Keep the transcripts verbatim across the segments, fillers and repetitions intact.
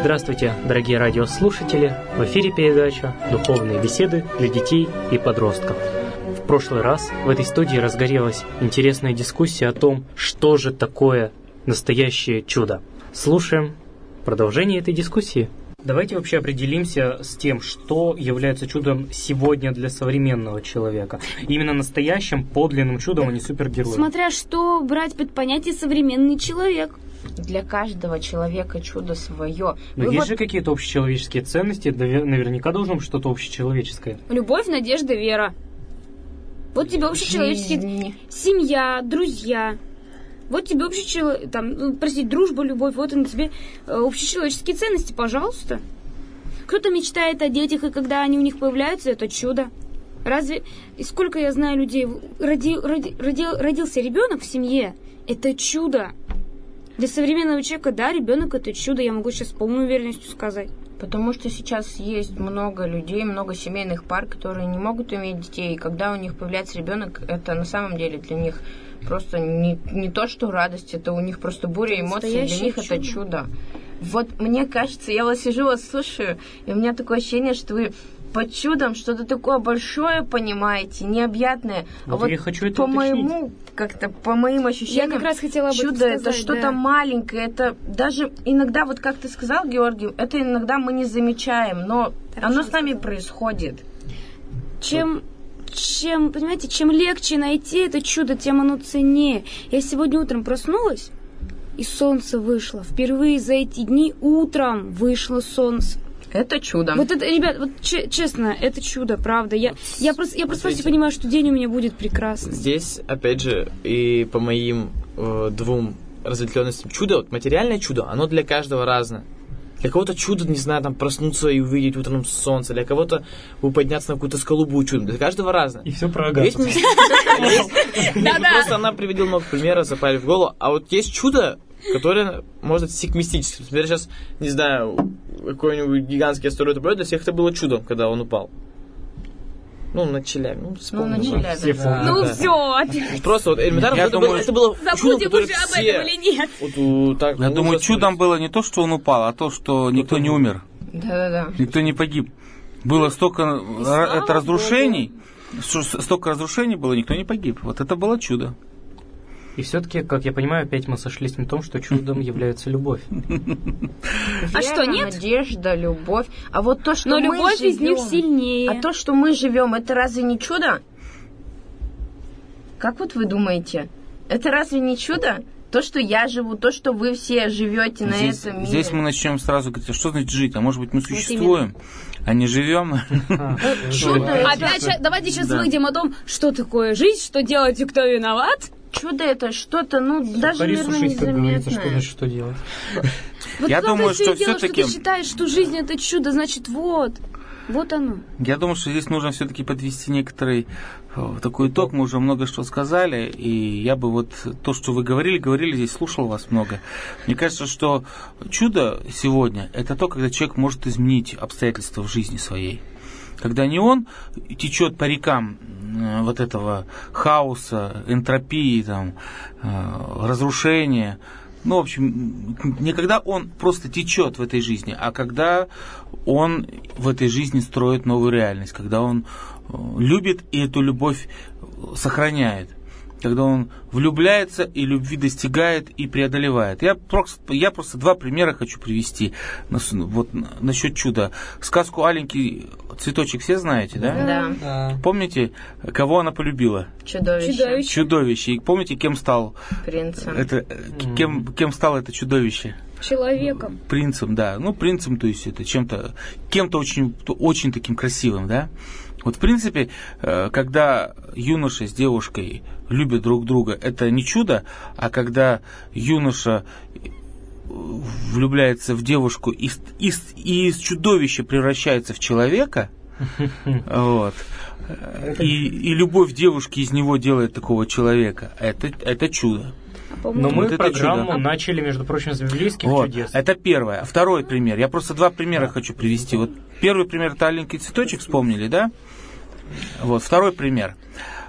Здравствуйте, дорогие радиослушатели! В эфире передача «Духовные беседы для детей и подростков». В прошлый раз в этой студии разгорелась интересная дискуссия о том, что же такое настоящее чудо. Слушаем продолжение этой дискуссии. Давайте вообще определимся с тем, что является чудом сегодня для современного человека. Именно настоящим, подлинным чудом, а не супергероем. Смотря что брать под понятие «современный человек». Для каждого человека чудо свое. Но Вы есть вот... же какие-то общечеловеческие ценности, наверняка должно быть что-то общечеловеческое. Любовь, надежда, вера. Вот тебе общечеловеческие... Жизнь. Семья, друзья. Вот тебе общечеловеческие... Там, ну, простите, дружба, любовь. Вот они тебе э, общечеловеческие ценности, пожалуйста. Кто-то мечтает о детях, и когда они у них появляются, это чудо. Разве... И сколько я знаю людей... Роди... Роди... Роди... Родился ребенок в семье. Это чудо. Для современного человека, да, ребенок это чудо, я могу сейчас с полной уверенностью сказать. Потому что сейчас есть много людей, много семейных пар, которые не могут иметь детей. И когда у них появляется ребенок, это на самом деле для них просто не, не то, что радость, это у них просто буря эмоций, для них чудо. Это чудо. Вот мне кажется, я вот сижу, вас слушаю, и у меня такое ощущение, что вы под чудом что-то такое большое понимаете, необъятное. Вот а вот я хочу это по уточнить. моему, как-то по моим ощущениям, я как раз хотела об этом чудо сказать, это что-то да. маленькое, это даже иногда, вот как ты сказал, Георгий, это иногда мы не замечаем, но Хорошо оно с нами сказал. происходит. Чем, чем, понимаете, чем легче найти это чудо, тем оно ценнее. Я сегодня утром проснулась, и солнце вышло. Впервые за эти дни утром вышло солнце. Это чудо. Вот это, ребят, вот ч- честно, это чудо, правда. Я, я просто, я просто Смотрите. понимаю, что день у меня будет прекрасный. Здесь, опять же, и по моим э, двум разветвленностям чудо, вот материальное чудо, оно для каждого разное. Для кого-то чудо, не знаю, там проснуться и увидеть утром солнце, для кого-то подняться на какую-то скалу будет чудо. Для каждого разное. И все про Агату. Есть- есть- Просто она приводила много примеров, запали в голову. А вот есть чудо, которое может быть секмистическим. Например, сейчас, не знаю, какой-нибудь гигантский астероид упадет, для всех это было чудом, когда он упал. Ну, на Челябинск. Ну, Ну, вспомнил. на Челябинск, Все да. помнят. Ну да. все, Просто вот элементарно, Я это, думаю, было, это было чудо, забудем которое уже об все... этом или нет. Вот, у, так, Я ну, думаю, ужас чудом ужас. было не то, что он упал, а то, что никто не умер, Да-да-да. никто не погиб. Было столько ра- слава это разрушений, что столько разрушений было, никто не погиб. Вот это было чудо. И все-таки, как я понимаю, опять мы сошлись на том, что чудом является любовь. А что, Вера, нет? Надежда, любовь. А вот то, что Но мы любовь из них живем, сильнее. А то, что мы живем, это разве не чудо? Как вот вы думаете? Это разве не чудо? То, что я живу, то, что вы все живете на Здесь, этом мире. здесь мы начнем сразу говорить, а что значит жить? А может быть мы Вот существуем, а не живем? Чудо, Опять, ща- давайте сейчас Да. выйдем о том, что такое жизнь, что делать и кто виноват. чудо это что-то, ну, даже, Пари наверное, сушить, как говорится, что незаметное. значит, что делать. Вот Я в том-то думаю, всё и что дело, всё-таки- что ты считаешь, что жизнь это чудо, значит, вот, вот оно. Я думаю, что здесь нужно все-таки подвести некоторый э, такой итог. Мы уже много что сказали, и я бы вот то, что вы говорили, говорили здесь, слушал вас много. Мне кажется, что чудо сегодня – это то, когда человек может изменить обстоятельства в жизни своей. Когда не он течет по рекам э, вот этого хаоса, энтропии, там, э, разрушения. Ну, в общем, не когда он просто течет в этой жизни, а когда он в этой жизни строит новую реальность, когда он э, любит и эту любовь сохраняет, когда он влюбляется и любви достигает и преодолевает. Я просто, я просто два примера хочу привести вот, насчет чуда. Сказку «Аленький цветочек» все знаете, да? Да. Да. Помните, кого она полюбила? Чудовище. Чудовище. Чудовище. И помните, кем стал Принцем. это, кем, кем стало это чудовище? Человеком. Принцем, да. Ну, принцем, то есть это чем-то, кем-то очень, очень таким красивым, да. Вот, в принципе, когда юноша с девушкой любят друг друга, это не чудо, а когда юноша влюбляется в девушку и из, из чудовища превращается в человека, вот, и, и любовь девушки из него делает такого человека, это, это чудо. Но мы Вот это программу чудо. начали, между прочим, с библейских Вот, чудес. это первое. Второй пример. Я просто два примера хочу привести. Вот первый пример — это «Аленький цветочек», вспомнили, да? Вот, второй пример.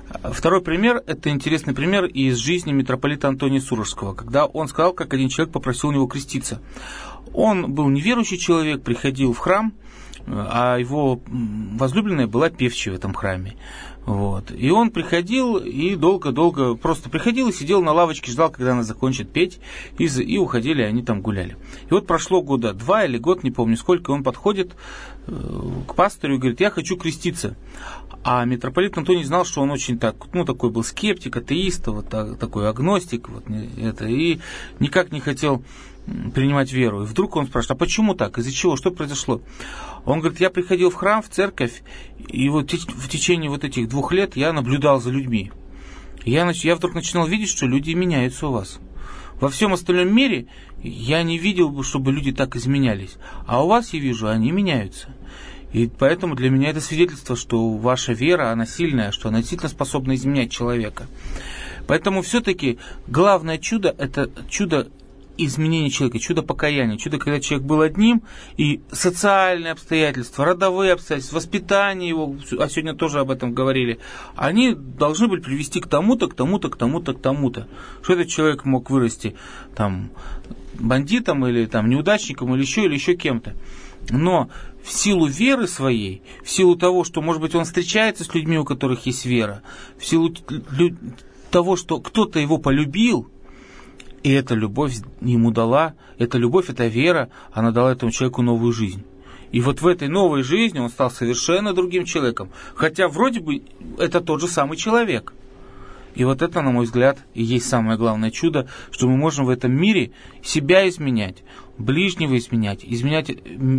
Второй пример – это интересный пример из жизни митрополита Антония Сурожского, когда он сказал, как один человек попросил у него креститься. Он был неверующий человек, приходил в храм, а его возлюбленная была певчей в этом храме. Вот. И он приходил и долго-долго просто приходил и сидел на лавочке, ждал, когда она закончит петь, и, и уходили, они там гуляли. И вот прошло года два или год, не помню сколько, он подходит к пастору и говорит: я хочу креститься. А митрополит Антоний знал, что он очень так, ну, такой был скептик, атеист, вот такой агностик, вот это, и никак не хотел принимать веру. И вдруг он спрашивает: а почему так? Из-за чего? Что произошло? Он говорит: я приходил в храм, в церковь, и вот в течение вот этих двух лет я наблюдал за людьми. Я, я вдруг начинал видеть, что люди меняются у вас. Во всем остальном мире я не видел, чтобы люди так изменялись. А у вас, я вижу, они меняются. И поэтому для меня это свидетельство, что ваша вера, она сильная, что она действительно способна изменять человека. Поэтому все-таки главное чудо – это чудо изменения человека, чудо покаяния, чудо, когда человек был одним, и социальные обстоятельства, родовые обстоятельства, воспитание его, а сегодня тоже об этом говорили, они должны были привести к тому-то, к тому-то, к тому-то, к тому-то. Что этот человек мог вырасти там бандитом или там неудачником, или еще, или еще кем-то. Но в силу веры своей, в силу того, что, может быть, он встречается с людьми, у которых есть вера, в силу того, что кто-то его полюбил, и эта любовь ему дала, эта любовь, эта вера, она дала этому человеку новую жизнь. И вот в этой новой жизни он стал совершенно другим человеком, хотя вроде бы это тот же самый человек. И вот это, на мой взгляд, и есть самое главное чудо, что мы можем в этом мире себя изменять, ближнего изменять, изменять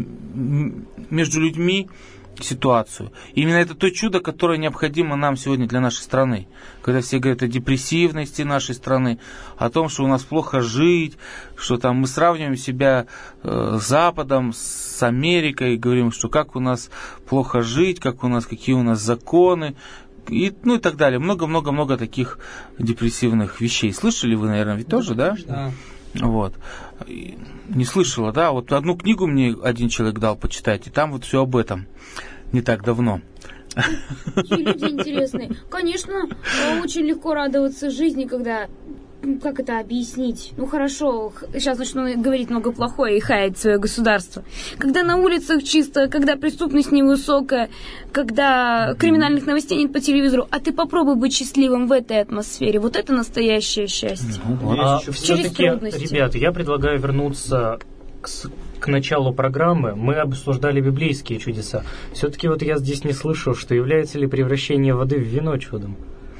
между людьми ситуацию. И именно это то чудо, которое необходимо нам сегодня для нашей страны. Когда все говорят о депрессивности нашей страны, о том, что у нас плохо жить, что там мы сравниваем себя э, с Западом, с Америкой, и говорим, что как у нас плохо жить, как у нас, какие у нас законы, и, ну и так далее. Много-много-много таких депрессивных вещей. Слышали вы, наверное, ведь тоже, да? Да. Вот. Не слышала, да? Вот одну книгу мне один человек дал почитать, и там вот все об этом. Не так давно. Какие люди интересные. Конечно, очень легко радоваться жизни, когда... Как это объяснить? Ну хорошо, сейчас начну говорить много плохое и хаять свое государство. Когда на улицах чисто, когда преступность невысокая, когда криминальных новостей нет по телевизору, а ты попробуй быть счастливым в этой атмосфере. Вот это настоящее счастье. Ну, а все-таки, ребята, я предлагаю вернуться к, к началу программы. Мы обсуждали библейские чудеса. Все-таки вот я здесь не слышу, что является ли превращение воды в вино чудом.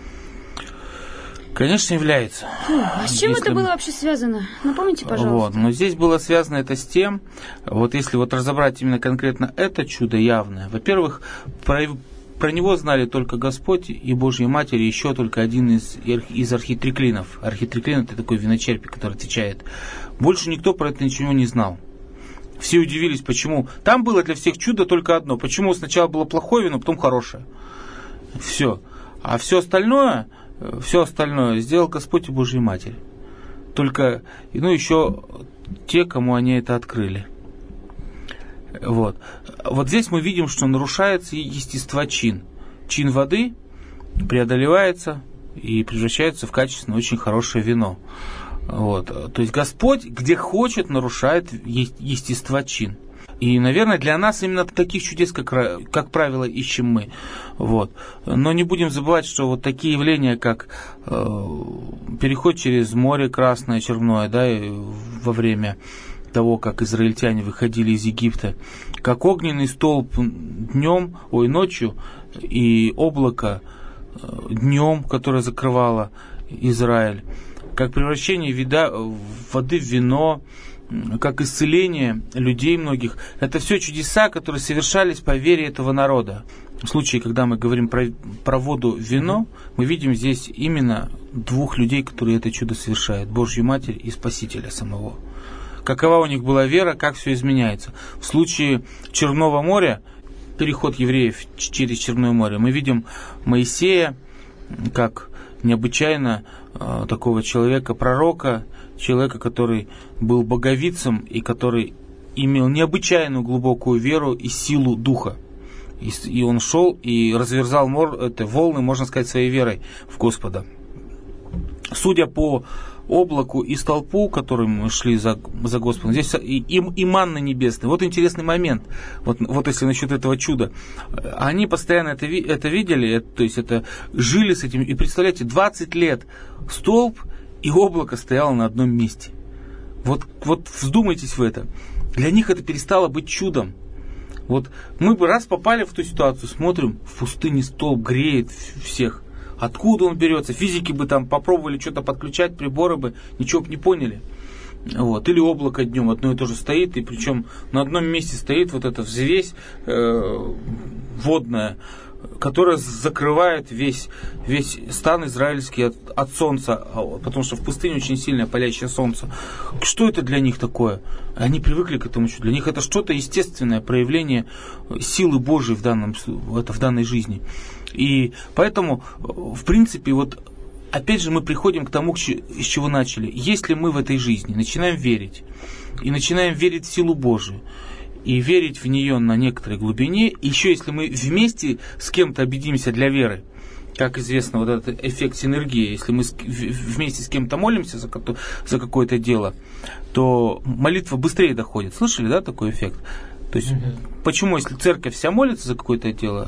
Конечно, является. Фу, а с чем если... это было вообще связано? Напомните, пожалуйста. Вот, но здесь было связано это с тем, вот если вот разобрать именно конкретно это чудо явное, во-первых, про, про него знали только Господь и Божья Матерь, и еще только один из, из архитриклинов. Архитриклин – это такой виночерпий, который отвечает. Больше никто про это ничего не знал. Все удивились, почему. Там было для всех чудо только одно. Почему сначала было плохое вино, потом хорошее. Все. А все остальное... Все остальное сделал Господь и Божья Матерь. Только, ну, еще те, кому они это открыли. Вот. Вот здесь мы видим, что нарушается естествочин. Чин воды преодолевается и превращается в качественное, очень хорошее вино. Вот. То есть Господь, где хочет, нарушает естествочин. И, наверное, для нас именно таких чудес, как, как правило, ищем мы. Вот. Но не будем забывать, что вот такие явления, как э, переход через море Красное, Черное, да, во время того, как израильтяне выходили из Египта, как огненный столб днем, ой, ночью, и облако днем, которое закрывало Израиль, как превращение вида, воды в вино, как исцеление людей многих. Это все чудеса, которые совершались по вере этого народа. В случае, когда мы говорим про, про воду в вино, мы видим здесь именно двух людей, которые это чудо совершают. Божью Матерь и Спасителя самого. Какова у них была вера, как все изменяется. В случае Черного моря, переход евреев через Черное море, мы видим Моисея как необычайно э, такого человека, пророка, человека, который был боговицем и который имел необычайную глубокую веру и силу духа. И, и он шел и разверзал мор, это, волны, можно сказать, своей верой в Господа. Судя по облаку и столпу, которым мы шли за, за Господом, здесь и, и, и манна небесная. Вот интересный момент. Вот, вот если насчет этого чуда. Они постоянно это, это видели, это, то есть это жили с этим. И представляете, двадцать лет столб и облако стояло на одном месте. Вот, вот вздумайтесь в это. Для них это перестало быть чудом. Вот мы бы раз попали в ту ситуацию, смотрим, в пустыне столб греет всех. Откуда он берется? Физики бы там попробовали что-то подключать, приборы бы, ничего бы не поняли. Вот. Или облако днем одно и то же стоит, и причем на одном месте стоит вот эта взвесь э, водная, которая закрывает весь, весь стан израильский от, от солнца, потому что в пустыне очень сильное палящее солнце. Что это для них такое? Они привыкли к этому. Для них это что-то естественное проявление силы Божией в, данном, это в данной жизни. И поэтому, в принципе, вот опять же мы приходим к тому, с чего начали. Если мы в этой жизни начинаем верить, и начинаем верить в силу Божию, и верить в нее на некоторой глубине, еще если мы вместе с кем-то объединимся для веры, как известно, вот этот эффект синергии, если мы вместе с кем-то молимся за, за какое-то дело, то молитва быстрее доходит. Слышали, да, такой эффект? То есть, mm-hmm. почему, если церковь вся молится за какое-то дело,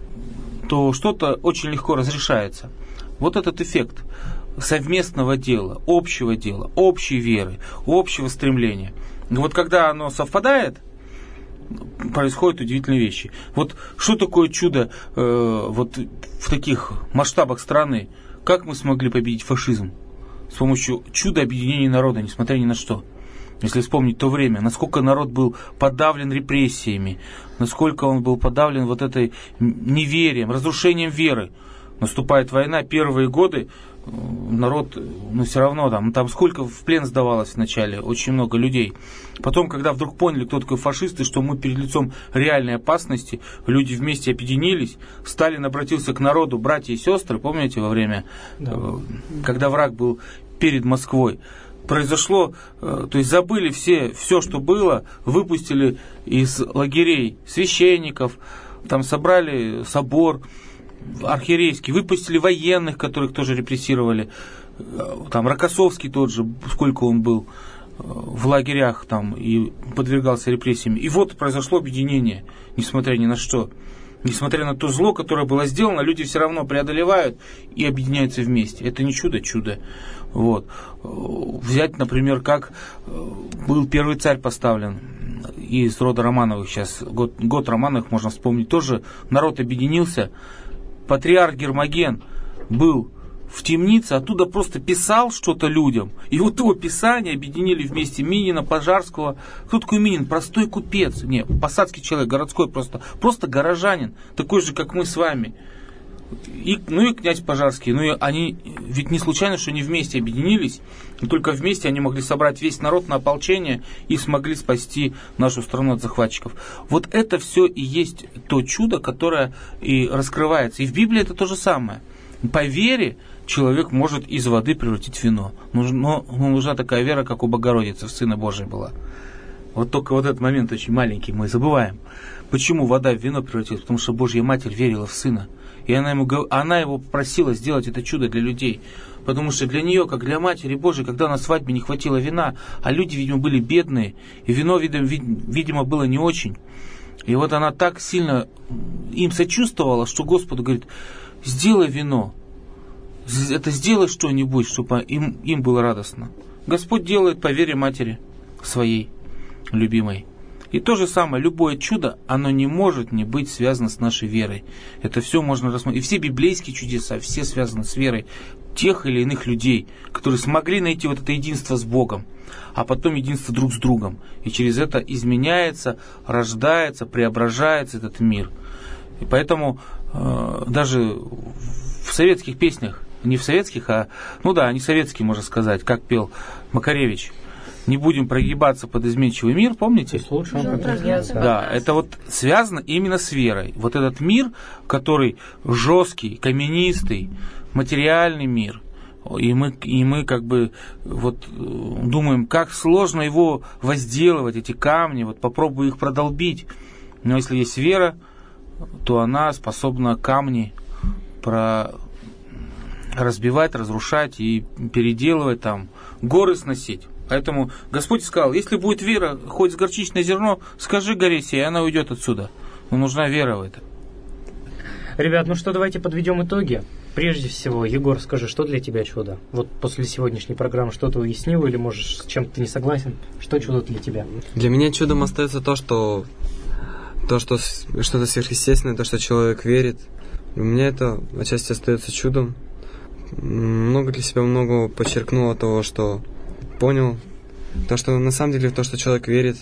то что-то очень легко разрешается. Вот этот эффект совместного дела, общего дела, общей веры, общего стремления. Вот когда оно совпадает, происходят удивительные вещи. Вот что такое чудо э, вот в таких масштабах страны? Как мы смогли победить фашизм? С помощью чуда объединения народа, несмотря ни на что. Если вспомнить то время, насколько народ был подавлен репрессиями, насколько он был подавлен вот этой неверием, разрушением веры. Наступает война, первые годы народ, ну все равно там, там сколько в плен сдавалось вначале, очень много людей. Потом, когда вдруг поняли, кто такой фашист, и что мы перед лицом реальной опасности, люди вместе объединились, Сталин обратился к народу, братья и сестры, помните, во время, да. когда враг был перед Москвой, произошло, то есть забыли все, все, что было, выпустили из лагерей священников, там собрали собор архиерейский, выпустили военных, которых тоже репрессировали, там Рокоссовский тот же, сколько он был в лагерях там и подвергался репрессиям. И вот произошло объединение, несмотря ни на что. Несмотря на то зло, которое было сделано, люди все равно преодолевают и объединяются вместе. Это не чудо, чудо. Вот. Взять, например, как был первый царь поставлен из рода Романовых. Сейчас год, год Романовых можно вспомнить. Тоже народ объединился. Патриарх Гермоген был в темнице, оттуда просто писал что-то людям. И вот его писание объединили вместе Минина, Пожарского. Кто такой Минин? Простой купец. Не, посадский человек, городской просто. Просто горожанин, такой же, как мы с вами. И, ну и князь Пожарский. Ну и они, ведь не случайно, что они вместе объединились. И только вместе они могли собрать весь народ на ополчение и смогли спасти нашу страну от захватчиков. Вот это все и есть то чудо, которое и раскрывается. И в Библии это то же самое. По вере человек может из воды превратить в вино. Но нужна такая вера, как у Богородицы, в Сына Божия была. Вот только вот этот момент очень маленький мы забываем. Почему вода в вино превратилась? Потому что Божья Матерь верила в Сына. И она, ему, она его попросила сделать это чудо для людей. Потому что для нее, как для Матери Божией, когда на свадьбе не хватило вина, а люди, видимо, были бедные, и вино, видимо, было не очень. И вот она так сильно им сочувствовала, что Господу говорит: сделай вино, это сделай что-нибудь, чтобы им, им было радостно. Господь делает по вере Матери своей любимой. И то же самое, любое чудо, оно не может не быть связано с нашей верой. Это все можно рассмотреть. И все библейские чудеса, все связаны с верой тех или иных людей, которые смогли найти вот это единство с Богом, а потом единство друг с другом. И через это изменяется, рождается, преображается этот мир. И поэтому э, даже в советских песнях, не в советских, а, ну да, не советские, можно сказать, как пел Макаревич, не будем прогибаться под изменчивый мир, помните? Да, это вот связано именно с верой. Вот этот мир, который жесткий, каменистый, материальный мир, и мы, и мы как бы вот думаем, как сложно его возделывать, эти камни, вот попробую их продолбить. Но если есть вера, то она способна камни про... разбивать, разрушать и переделывать, там, горы сносить. Поэтому Господь сказал, если будет вера, хоть с горчичное зерно, скажи горе сей, и она уйдет отсюда. Но нужна вера в это. Ребят, ну что, давайте подведем итоги. Прежде всего, Егор, скажи, что для тебя чудо? Вот после сегодняшней программы что-то уяснил или, можешь, с чем-то ты не согласен? Что чудо для тебя? Для меня чудом остается то, что то, что что-то сверхъестественное, то, что человек верит. У меня это отчасти остается чудом. Много для себя много подчеркнуло того, что понял. То, что на самом деле то, что человек верит,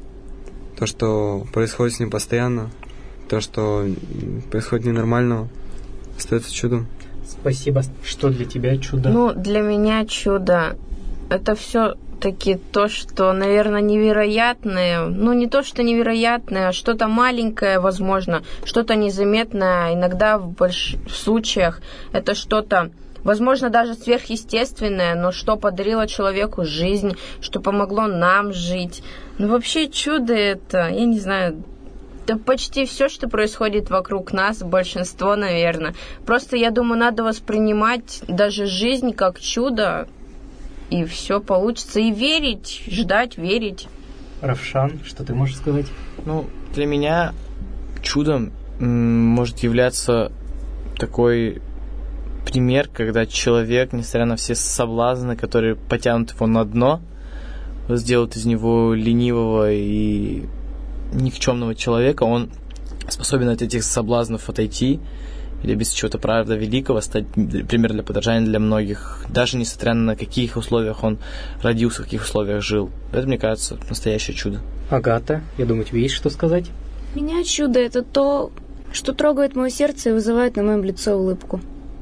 то, что происходит с ним постоянно, то, что происходит ненормального, остается чудом. Спасибо. Что для тебя чудо? Ну, для меня чудо — это все-таки то, что, наверное, невероятное. Ну, не то, что невероятное, а что-то маленькое, возможно, что-то незаметное. Иногда в больших случаях это что-то, возможно, даже сверхъестественное, но что подарило человеку жизнь, что помогло нам жить. Ну, вообще чудо — это, я не знаю... Это почти все, что происходит вокруг нас, большинство, наверное. Просто, я думаю, надо воспринимать даже жизнь как чудо, и все получится. И верить, ждать, верить. Равшан, что ты можешь сказать? Ну, для меня чудом м- может являться такой пример, когда человек, несмотря на все соблазны, которые потянут его на дно, сделают из него ленивого и никчемного человека, он способен от этих соблазнов отойти или без чего-то правда великого стать пример для подражания для многих, даже несмотря на каких условиях он родился, в каких условиях жил. Это, мне кажется, настоящее чудо. Агата, я думаю, тебе есть что сказать? Меня чудо — это то, что трогает мое сердце и вызывает на моем лице улыбку.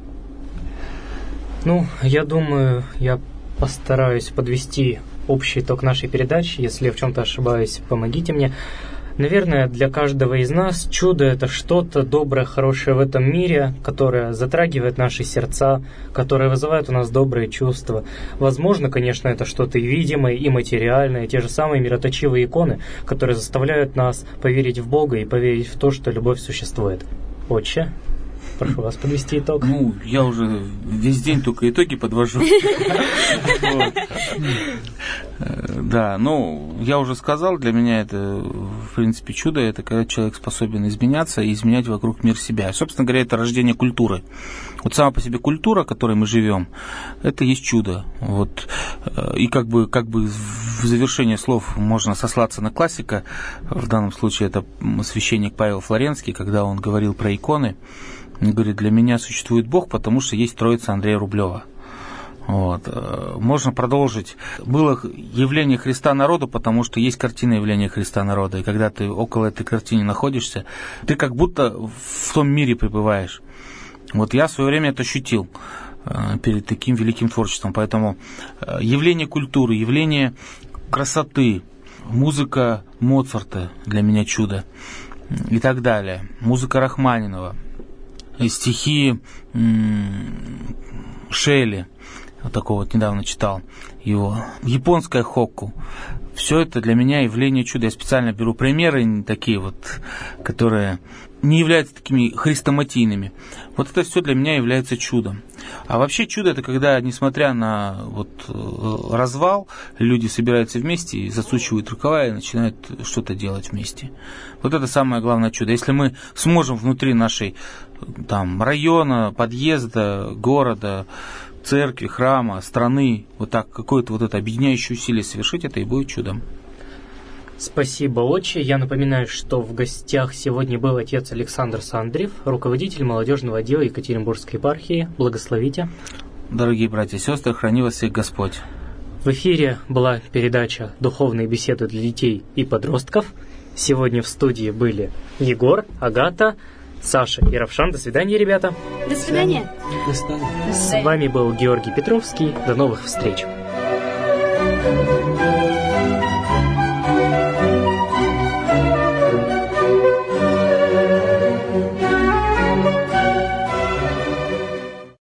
Ну, я думаю, я постараюсь подвести общий итог нашей передачи. Если я в чем-то ошибаюсь, помогите мне. Наверное, для каждого из нас чудо — это что-то доброе, хорошее в этом мире, которое затрагивает наши сердца, которое вызывает у нас добрые чувства. Возможно, конечно, это что-то и видимое, и материальное, те же самые мироточивые иконы, которые заставляют нас поверить в Бога и поверить в то, что любовь существует. Отче, прошу вас подвести итог. Ну, я уже весь день только итоги подвожу. Да, ну, я уже сказал, для меня это, в принципе, чудо, это когда человек способен изменяться и изменять вокруг мир себя. Собственно говоря, это рождение культуры. Вот сама по себе культура, в которой мы живем, это есть чудо. Вот. И как бы, как бы в завершение слов можно сослаться на классика, в данном случае это священник Павел Флоренский, когда он говорил про иконы, он говорит, для меня существует Бог, потому что есть Троица Андрея Рублева. Вот. Можно продолжить. Было явление Христа народу, потому что есть картина явления Христа народа. И когда ты около этой картины находишься, ты как будто в том мире пребываешь. Вот я в свое время это ощутил перед таким великим творчеством. Поэтому явление культуры, явление красоты, музыка Моцарта для меня чудо и так далее. Музыка Рахманинова, стихи Шелли. Вот такого вот недавно читал его. Японская хокку. Все это для меня явление чуда. Я специально беру примеры такие вот, которые не являются такими хрестоматийными. Вот это все для меня является чудом. А вообще чудо — это когда, несмотря на вот развал, люди собираются вместе и засучивают рукава и начинают что-то делать вместе. Вот это самое главное чудо. Если мы сможем внутри нашей там, района, подъезда, города, церкви, храма, страны, вот так какое-то вот это объединяющее усилие совершить, это и будет чудом. Спасибо, отче. Я напоминаю, что в гостях сегодня был отец Александр Сандрев, руководитель молодежного отдела Екатеринбургской епархии. Благословите. Дорогие братья и сестры, храни вас всех Господь. В эфире была передача «Духовные беседы для детей и подростков». Сегодня в студии были Егор, Агата, Саша и Равшан. До свидания, ребята. До свидания. До свидания. С вами был Георгий Петровский. До новых встреч.